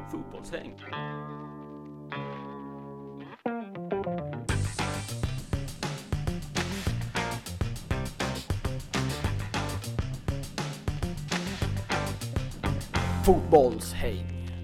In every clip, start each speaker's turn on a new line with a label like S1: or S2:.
S1: Fotbollshäng. Fotbollshäng.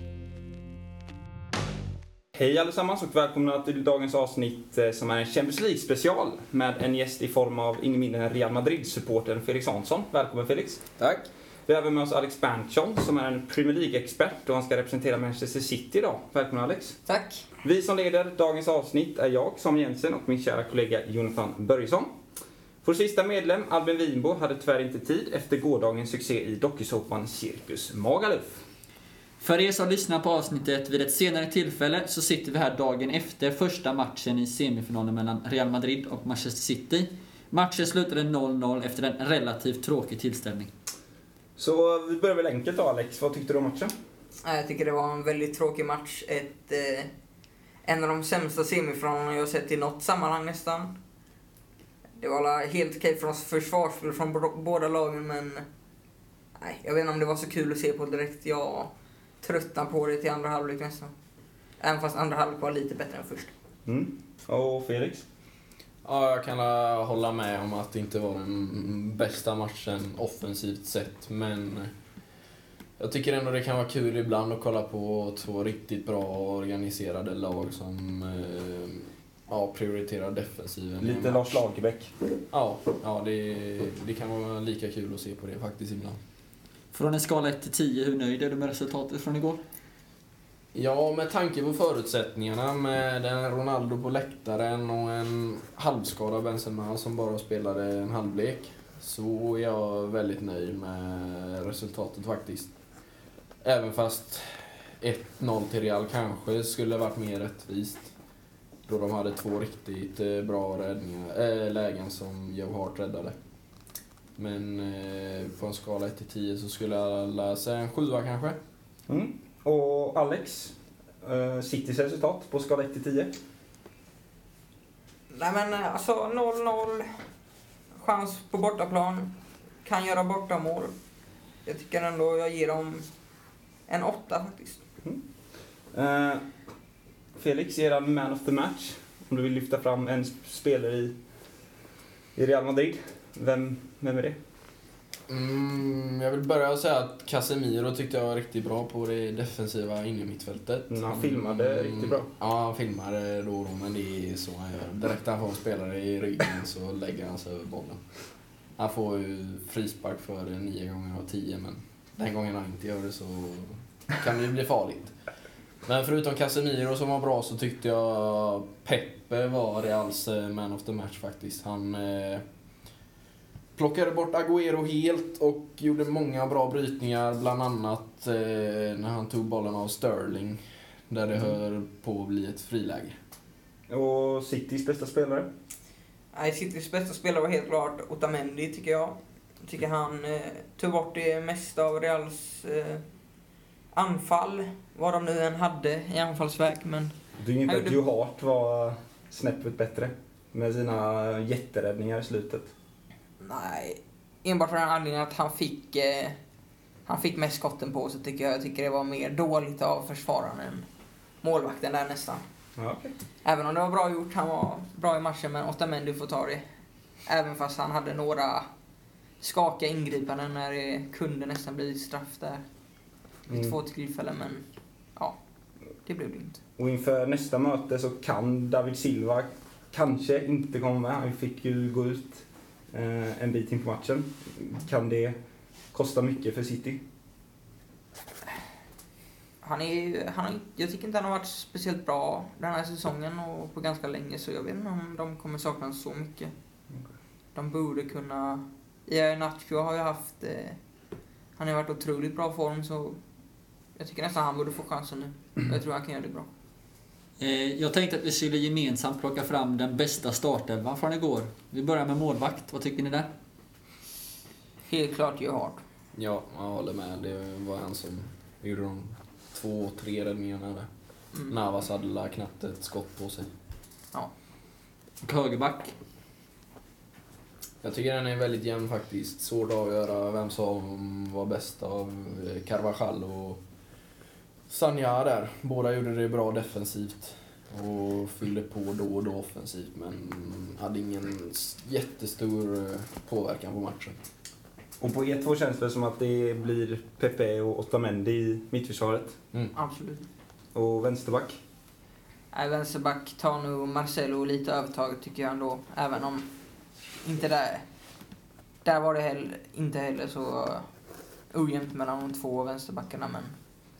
S2: Hej allesammans och välkomna till dagens avsnitt som är en Champions League special med en gäst i form av ingen mindre än Real Madrid-supportern Felix Hansson. Välkommen Felix.
S3: Tack.
S2: Vi har även med oss Alex Berntsson som är en Premier League-expert och han ska representera Manchester City idag. Välkommen Alex.
S3: Tack.
S2: Vi som leder dagens avsnitt är jag, Sam Jensen, och min kära kollega Jonathan Börjesson. Vår sista medlem, Albin Winbo, hade tyvärr inte tid efter gårdagens succé i dokusåpan Cirkus Magaluf.
S4: För er som lyssnar på avsnittet vid ett senare tillfälle så sitter vi här dagen efter första matchen i semifinalen mellan Real Madrid och Manchester City. Matchen slutade 0-0 efter en relativt tråkig tillställning.
S2: Så vi börjar väl enkelt då Alex, vad tyckte du om matchen?
S3: Jag tycker det var en väldigt tråkig match. En av de sämsta semifinalerna jag har sett i något sammanhang nästan. Det var helt okej från försvarsspel från båda lagen, men nej, jag vet inte om det var så kul att se på direkt. Jag tröttnade på det till andra halvlek nästan. Även fast andra halvlek var lite bättre än först.
S2: Och Felix?
S5: Ja, jag kan hålla med om att det inte var den bästa matchen offensivt sett, men jag tycker ändå det kan vara kul ibland att kolla på två riktigt bra organiserade lag som prioriterar defensiven.
S2: Lite Lars Lagerbäck.
S5: Ja, det kan vara lika kul att se på det faktiskt ibland.
S4: Från en skala 1-10, hur nöjd är du med resultatet från igår?
S5: Ja, med tanke på förutsättningarna med en Ronaldo på läktaren och en halvskadad Benzema som bara spelade en halvlek, så är jag väldigt nöjd med resultatet faktiskt. Även fast 1-0 till Real kanske skulle varit mer rättvist, då de hade två riktigt bra lägen som Joe Hart räddade. Men på en skala 1-10 så skulle jag läsa en 7 kanske.
S2: Och Alex, Citys resultat på skala 1-10?
S3: Nej men alltså 0-0. Chans på bortaplan. Kan göra bortamål. Jag tycker ändå jag ger dem en 8 faktiskt.
S2: Felix, är han man of the match? Om du vill lyfta fram en spelare i Real Madrid, vem är det?
S5: Jag vill börja säga att Casemiro tyckte jag var riktigt bra på det defensiva inne i mittfältet.
S2: Han filmade riktigt bra.
S5: Ja, han filmade då, men det är så han gör. Direkt när han får en spelare i ryggen så lägger han sig över bollen. Han får ju frispark för 9 gånger av 10, men den gången han inte gör det så kan det bli farligt. Men förutom Casemiro som var bra så tyckte jag Pepe var Reals man of the match faktiskt. Han plockade bort Agüero helt och gjorde många bra brytningar, bland annat när han tog bollen av Sterling där det höll på att bli ett friläge.
S2: Och Citys bästa spelare?
S3: Nej, Citys bästa spelare var helt klart Otamendi tycker jag. Jag tycker han tog bort det mesta av Reals anfall, vad de nu än hade i anfallsväg, men
S2: Du tycker inte att Joe Hart var snäppet bättre med sina jätteräddningar i slutet?
S3: nej, enbart för den anledningen att han fick mest skotten på, så jag tycker det var mer dåligt av försvararen än målvakten där nästan.
S2: Ja, okay.
S3: Även om det var bra gjort, han var bra i matchen, men Otamendi får ta det. Även fast han hade några skakiga ingripanden när det kunde nästan bli straff där. Vid 2 tillfällen, men ja, det blev det inte.
S2: Och inför nästa möte så kan David Silva kanske inte komma med. Han fick ju gå ut en bit in på matchen. Kan det kosta mycket för City? Jag tycker inte han har varit speciellt bra den här säsongen och på ganska länge, så jag vet inte om de kommer sakna så mycket. De borde kunna... Iheanacho har ju haft... han har varit otroligt bra form, så jag tycker nästan han borde få chansen nu. Jag tror han kan göra det bra.
S4: Jag tänkte att vi skulle gemensamt plocka fram den bästa startelvan från igår. Vi börjar med målvakt. Vad tycker ni där?
S3: Helt klart Joe Hart.
S5: Ja, jag håller med. Det var han som gjorde de 2-3 räddningarna där. Navas hade knappt ett skott på sig.
S3: Ja.
S4: Och högerback.
S5: Jag tycker den är väldigt jämn faktiskt. Svårt att avgöra vem som var bäst av Carvajal och Sanja där. Båda gjorde det bra defensivt och fyllde på då och då offensivt, men hade ingen jättestor påverkan på matchen.
S6: Och på E2 känns det som att det blir Pepe och Otamendi i mittförsvaret.
S2: Absolut.
S6: Och vänsterback.
S2: Vänsterback tar nog Marcelo lite övertag tycker jag ändå. Även om inte där var det inte heller så ojämnt mellan de två vänsterbackarna. Men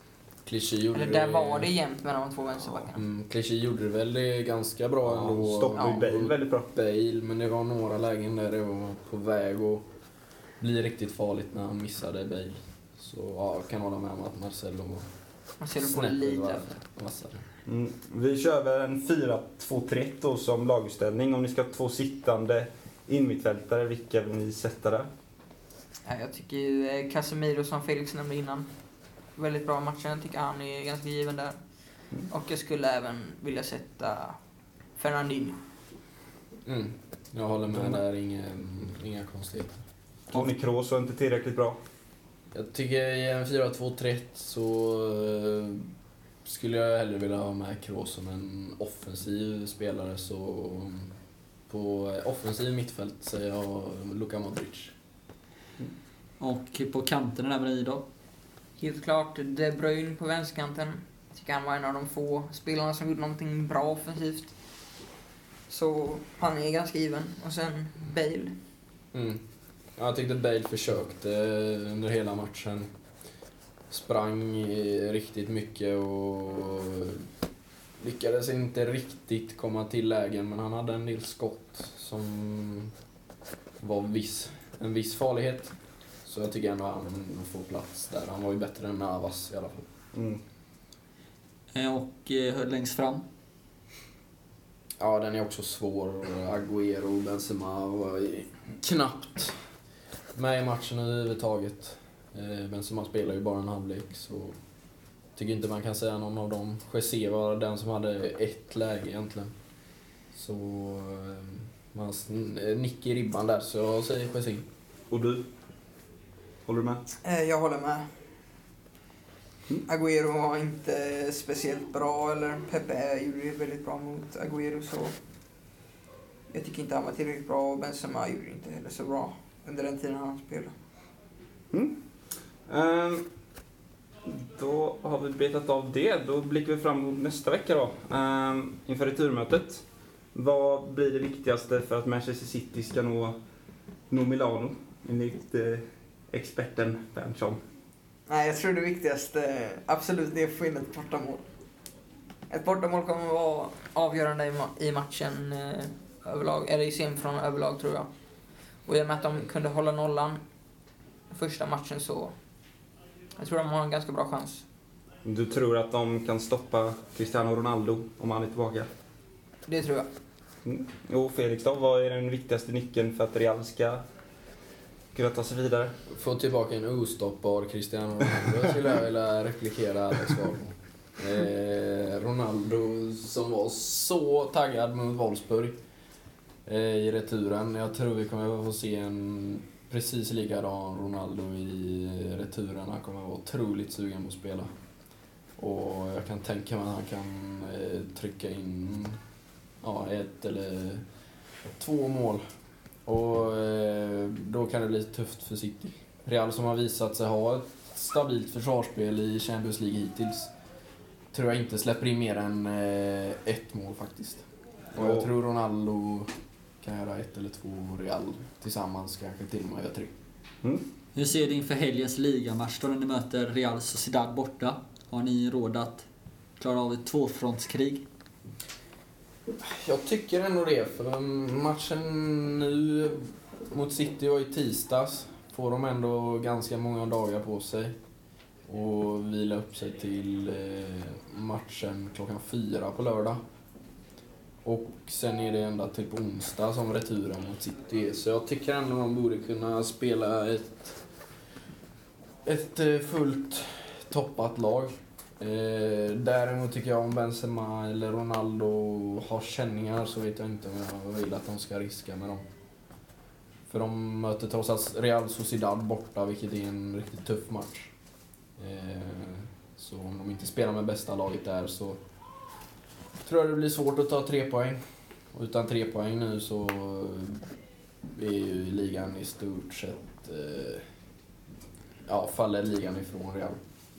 S2: där var det jämnt mellan de två vänsterbackarna.
S5: Clichy gjorde det väl det ganska bra ändå.
S6: Stoppade Bale väldigt bra.
S5: Bale, men det var några lägen där det var på väg att bli riktigt farligt när han missade Bale. Så ja, jag kan hålla med om att Marcelo
S2: får lite
S5: vassare.
S6: Vi kör väl en 4-2-3 då som laguppställning. Om ni ska ha 2 sittande inmittfältare, vilka vill ni sätta där?
S2: Ja, jag tycker ju Casemiro som Felix nämnde innan. Väldigt bra matchen. Jag tycker han är ganska given där. Och jag skulle även vilja sätta Fernandinho.
S5: Jag håller med där, inga konstigheter.
S6: Toni Kroos var inte tillräckligt bra.
S5: Jag tycker i en 4-2-3 så skulle jag hellre vilja ha med Kroos som en offensiv spelare, så på offensiv mittfält säger jag Luka Modric.
S4: Och på kanten där med då?
S2: Helt klart De Bruyne på vänsterkanten. Jag tycker han var en av de få spelarna som gjorde någonting bra offensivt. Så han är ganska given. Och sen Bale.
S5: Jag tyckte Bale försökte under hela matchen. Sprang riktigt mycket och lyckades inte riktigt komma till lägen, men han hade en del skott som var en viss farlighet. Så jag tycker ändå att han får plats där. Han var ju bättre än Navas i alla fall.
S4: Och längst fram?
S5: Ja, den är också svår. Agüero och Benzema var knappt med i matchen överhuvudtaget. Benzema spelar ju bara en halvlek, så tycker inte man kan säga någon av dem. Jesse var den som hade ett läge egentligen. Så man nick i ribban där, så jag säger Jesse.
S6: Och du? Håller du med?
S3: Jag håller med. Agüero var inte speciellt bra, eller Pepe gjorde det väldigt bra mot Agüero, så jag tycker inte han var tillräckligt bra, och Benzema gjorde inte heller så bra under den tiden han spelade.
S6: Då har vi betat av det. Då blickar vi fram mot nästa vecka då. Inför returmötet. Vad blir det viktigaste för att Manchester City ska nå Milano enligt experten Berntsson?
S3: Nej, jag tror det viktigaste absolut är att få in ett bortamål.
S2: Ett bortamål kommer att vara avgörande i matchen överlag, eller i semifinalen överlag tror jag. Och i och med att de kunde hålla nollan första matchen, så jag tror de har en ganska bra chans.
S6: Du tror att de kan stoppa Cristiano Ronaldo om han är tillbaka?
S2: Det tror jag.
S6: Jo, Felix då, vad är den viktigaste nyckeln för att Real ska kunna ta sig vidare?
S5: Få tillbaka en ostoppbar Cristiano Ronaldo skulle jag vilja replikera Alex svar på. Ronaldo som var så taggad mot Wolfsburg i returen. Jag tror vi kommer att få se en precis likadan Ronaldo i returen. Han kommer att vara otroligt sugen på att spela. Och jag kan tänka mig att han kan trycka in 1 eller 2 mål. Och då kan det bli tufft för City. Real som har visat sig ha ett stabilt försvarsspel i Champions League hittills, tror jag inte släpper in mer än 1 mål faktiskt. Och jag tror Ronaldo kan göra 1 eller 2, Real tillsammans kanske till och med göra 3.
S4: Hur ser det inför helgens ligamatch då när ni möter Real Sociedad borta? Har ni råd att klara av ett tvåfrontskrig?
S5: Jag tycker ändå det, för matchen nu mot City var i tisdags. Får de ändå ganska många dagar på sig och vila upp sig till matchen 4:00 på lördag. Och sen är det ända till på onsdag som returen mot City är. Så jag tycker ändå man borde kunna spela ett fullt toppat lag. Däremot tycker jag om Benzema eller Ronaldo har känningar, så vet jag inte om jag vill att de ska riska med dem. För de möter trots allt Real Sociedad borta, vilket är en riktigt tuff match. Så om de inte spelar med bästa laget där så tror jag det blir svårt att ta 3 poäng. Och utan 3 poäng nu så är ju ligan i stort sett... faller ligan ifrån Real.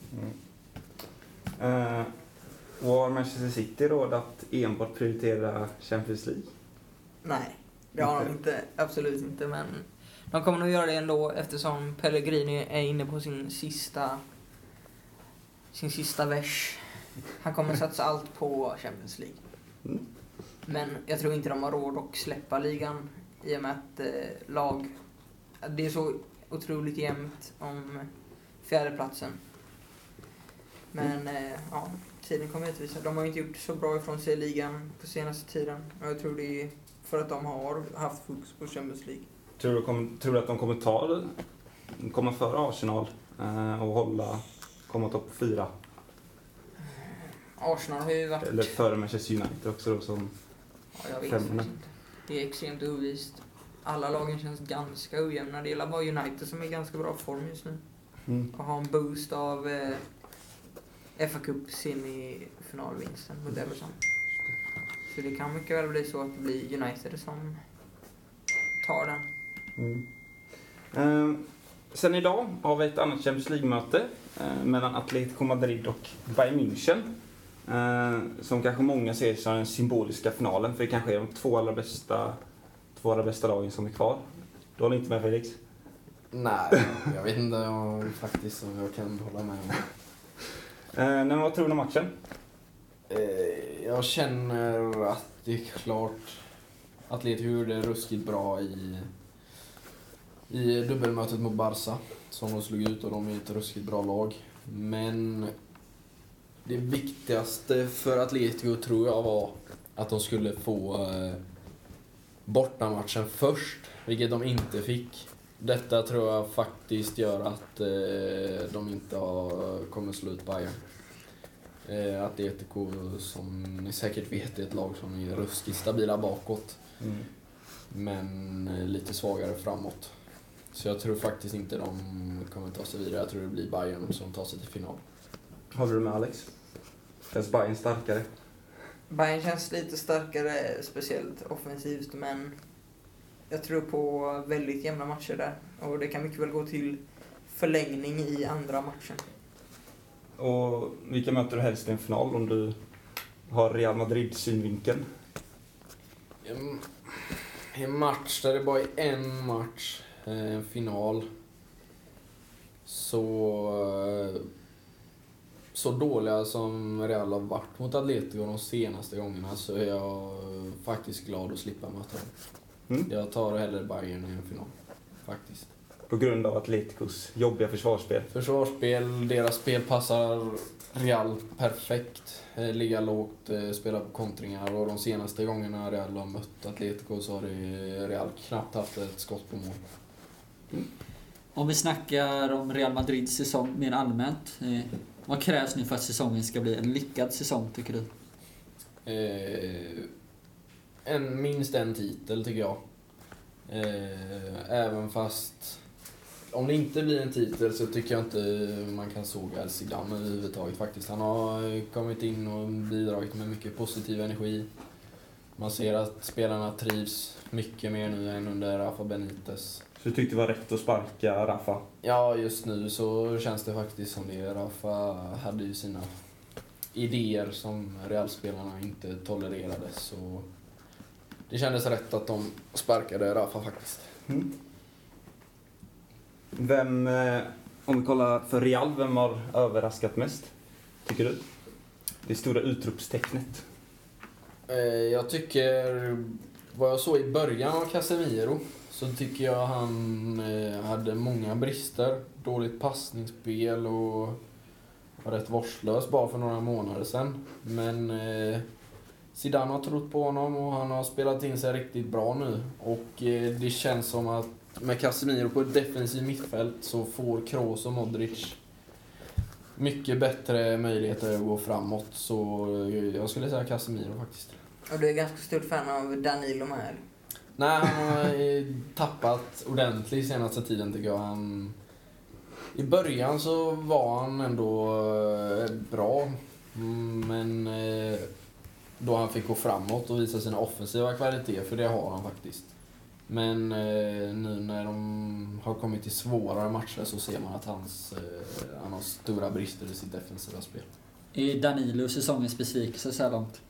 S6: Och har Manchester City råd att enbart prioritera Champions League?
S3: Nej, det har de inte. Absolut inte. Men de kommer nog göra det ändå eftersom Pellegrini är inne på sin sista vers. Han kommer satsa allt på Champions League.
S6: Mm.
S3: Men jag tror inte de har råd att släppa ligan i och med att det är så otroligt jämnt om fjärdeplatsen. Men tiden kommer utvisa. De har inte gjort så bra ifrån sig i ligan på senaste tiden. Och jag tror det är för att de har haft fokus på Champions League.
S6: Tror du att de kommer komma före Arsenal och komma topp 4?
S3: Arsenal har ju varit...
S6: Eller före Manchester United också då, som
S3: jag vet
S6: femma.
S3: inte. Det är extremt ovist. Alla lagen känns ganska ojämna. Det är bara United som är i ganska bra form just nu. Och har en boost av FA Cup semifinalvinsten mot Everton. Så det kan mycket väl bli så att det blir United som tar den.
S6: Sen idag har vi ett annat Champions League-möte mellan Atletico Madrid och Bayern München. Som kanske många ser som den symboliska finalen, för det kanske är de två allra bästa lagen som är kvar. Du håller inte med, Felix?
S5: Nej, jag vet inte faktiskt om jag kan hålla med om.
S6: Men vad tror du om matchen?
S5: Jag känner att det är klart Atletico gjorde ruskigt bra i dubbelmötet mot Barca som de slog ut, och de är ett ruskigt bra lag. Men det viktigaste för Atletico tror jag var att de skulle få bortamatchen först, vilket de inte fick. Detta tror jag faktiskt gör att de inte kommer slå ut Bayern. Atletico, som ni säkert vet, är ett lag som är ruskigt stabila bakåt. Men lite svagare framåt. Så jag tror faktiskt inte de kommer ta sig vidare. Jag tror det blir Bayern som tar sig till final.
S6: Håller du med, Alex? Känns Bayern starkare?
S3: Bayern känns lite starkare, speciellt offensivt, men jag tror på väldigt jämna matcher där. Och det kan mycket väl gå till förlängning i andra matchen.
S6: Och vilka möter du helst i en final om du har Real Madrid-synvinkeln?
S5: En match där det bara är en match, en final, så dåliga som Real har varit mot Atletico de senaste gångerna, så är jag faktiskt glad att slippa möta dem. Jag tar hellre Bayern i en final, faktiskt.
S6: På grund av Atleticos jobbiga försvarsspel?
S5: Deras spel passar Real perfekt. Ligga lågt, spela på kontringar, och de senaste gångerna Real har mött Atletico så har Real knappt haft ett skott på mål.
S4: Om vi snackar om Real Madrids säsong mer allmänt, vad krävs nu för att säsongen ska bli en lyckad säsong, tycker du?
S5: Minst en titel, tycker jag. Även fast om det inte blir en titel så tycker jag inte man kan såga Zidane överhuvudtaget faktiskt. Han har kommit in och bidragit med mycket positiv energi. Man ser att spelarna trivs mycket mer nu än under Rafa Benitez.
S6: Så du tyckte det var rätt att sparka Rafa?
S5: Ja, just nu så känns det faktiskt som det. Rafa hade ju sina idéer som Real-spelarna inte tolererade, så det kändes rätt att de sparkade Rafa faktiskt.
S6: Vem, om vi kollar för Real, vem har överraskat mest, tycker du? Det stora utropstecknet.
S5: Jag tycker, vad jag såg i början av Casemiro, så tycker jag han hade många brister. Dåligt passningsspel och var rätt vårdslös bara för några månader sedan. Men Zidane har trott på honom och han har spelat in sig riktigt bra nu. Och det känns som att med Casemiro på ett defensivt mittfält så får Kroos och Modric mycket bättre möjligheter att gå framåt. Så jag skulle säga Casemiro faktiskt.
S3: Och du är ganska stort fan av Danilo med?
S5: Nej, han har tappat ordentligt senaste tiden, tycker jag. I början så var han ändå bra. Men då han fick gå framåt och visa sina offensiva kvaliteter, för det har han faktiskt. Men nu när de har kommit till svårare matcher så ser man att han har stora brister i sitt defensiva spel.
S4: Är Danilo säsongens besvikelse så här långt?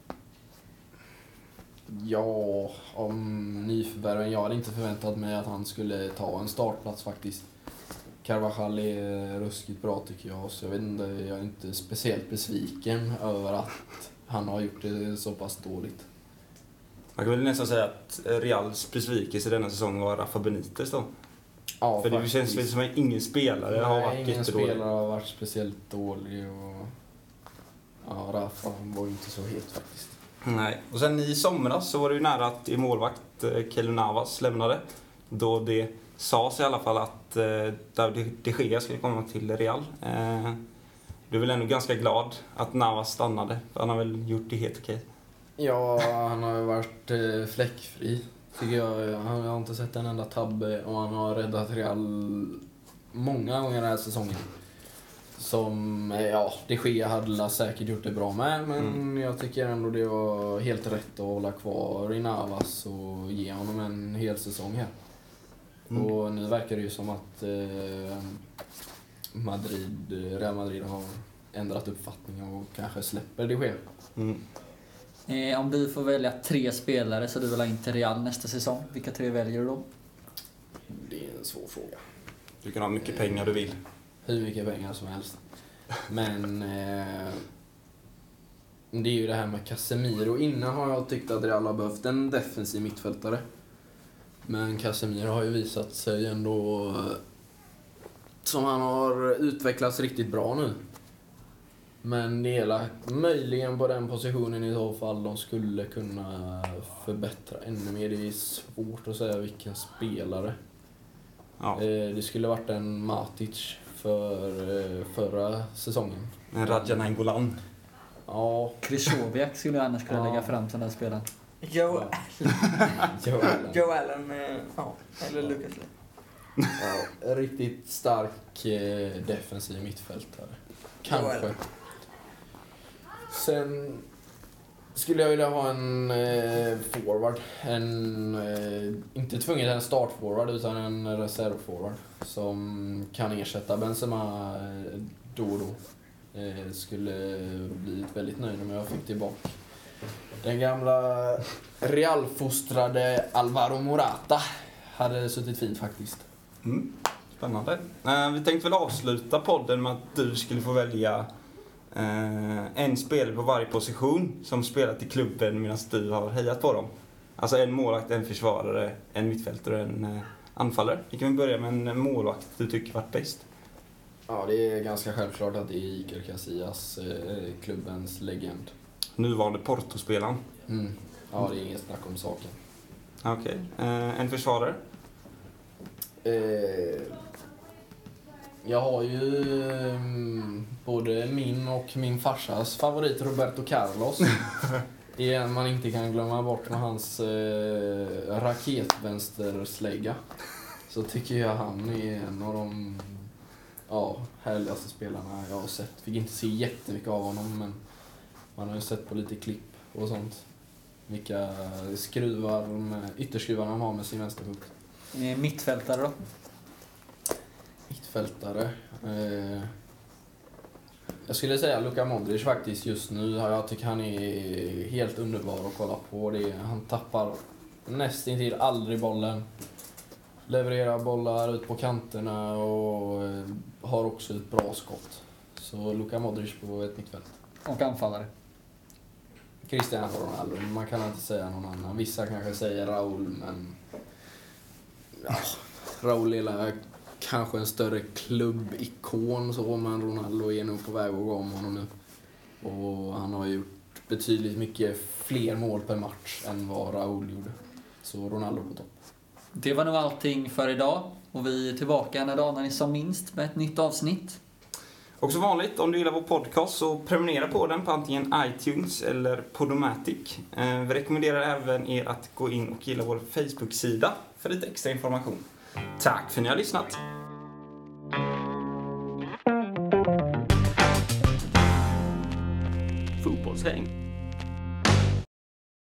S5: Ja, om nyförvärven. Jag hade inte förväntat mig att han skulle ta en startplats faktiskt. Carvajal är ruskigt bra tycker jag, så jag vet inte, jag är inte speciellt besviken över att han har gjort det så pass dåligt.
S6: Man kan väl nästan säga att Reals besvikelse denna säsong var Rafa Benitez då.
S5: Ja,
S6: för det känns väl som att ingen spelare har varit
S5: ingen
S6: jättedålig.
S5: spelare har varit speciellt dålig och ja, Rafa var ju inte så helt faktiskt.
S6: Nej. Och sen i somras så var det ju nära att i målvakt Keylor Navas lämnade. Då det sades i alla fall att David de Gea skulle komma till Real. Du är väl ändå ganska glad att Navas stannade? För han har väl gjort det helt okej.
S5: Ja, han har ju varit fläckfri tycker jag. Han har inte sett en enda tabbe och han har räddat Real många gånger den här säsongen. Som, ja, de Gea hade säkert gjort det bra med, men jag tycker ändå det var helt rätt att hålla kvar i Navas och ge honom en hel säsong här. Och nu verkar det ju som att Real Madrid har ändrat uppfattning och kanske släpper de Gea.
S4: Om du får välja 3 spelare så du vill ha in till Real nästa säsong, vilka 3 väljer du då?
S5: Det är en svår fråga.
S6: Du kan ha mycket pengar du vill.
S5: Hur mycket pengar som helst. Men det är ju det här med Casemiro. Innan har jag tyckt att Real har behövt en defensiv mittfältare. Men Casemiro har ju visat sig ändå som han har utvecklats riktigt bra nu. Men det är möjligen på den positionen i så fall de skulle kunna förbättra ännu mer. Det är svårt att säga vilken spelare.
S6: Ja.
S5: Det skulle varit en Matic för förra säsongen.
S6: En Radja Nainggolan.
S5: Ja.
S4: Krychowiak skulle jag annars kunna lägga fram som den spelaren.
S3: Joe Allen, ja, eller Lucas Lee.
S5: Ja, riktigt stark defensiv mittfältare. Kanske. Sen skulle jag vilja ha en forward. Inte tvunget en startforward utan en reservforward. Som kan ersätta Benzema då och då. Skulle blivit väldigt nöjd om jag fick tillbaka den gamla Real-fostrade Alvaro Morata. Hade suttit fint faktiskt.
S6: Spännande. Vi tänkte väl avsluta podden med att du skulle få välja en spelare på varje position som spelat i klubben medan du har hejat på dem. Alltså en målvakt, en försvarare, en mittfältare och en anfallare. Vi kan börja med en målvakt du tycker varit bäst.
S5: Ja, det är ganska självklart att det är Iker Casillas, klubbens legend.
S6: Nuvarande Porto-spelaren.
S5: Ja, det är inget snack om saken.
S6: Okej. En försvarare?
S5: Jag har ju både min och min farsas favorit Roberto Carlos. Det är en man inte kan glömma bort med hans raketvänsterslägga. Så tycker jag han är en av de härligaste spelarna jag har sett. Fick inte se jättemycket av honom, men man har ju sett på lite klipp och sånt. Vilka ytterskruvar han har med sin vänsterfot.
S4: Mittfältare då?
S5: Mittfältare. Jag skulle säga Luka Modric faktiskt just nu. Jag tycker han är helt underbar att kolla på. Han tappar nästintill aldrig bollen. Levererar bollar ut på kanterna och har också ett bra skott. Så Luka Modric på ett mittfält.
S4: Och anfallare?
S5: Cristiano Ronaldo. Man kan inte säga någon annan. Vissa kanske säger Raúl, men ja, Raúl är kanske en större klubbikon så, men Ronaldo är nog på väg att gå om honom nu. Och han har gjort betydligt mycket fler mål per match än vad Raúl gjorde. Så Ronaldo på topp.
S4: Det var nog allting för idag. Och vi är tillbaka en dag när ni som minst med ett nytt avsnitt.
S6: Och som vanligt, om du gillar vår podcast så prenumerera på den på antingen iTunes eller Podomatic. Vi rekommenderar även er att gå in och gilla vår Facebook-sida för lite extra information. Tack för att ni har lyssnat!
S7: fotbollshäng.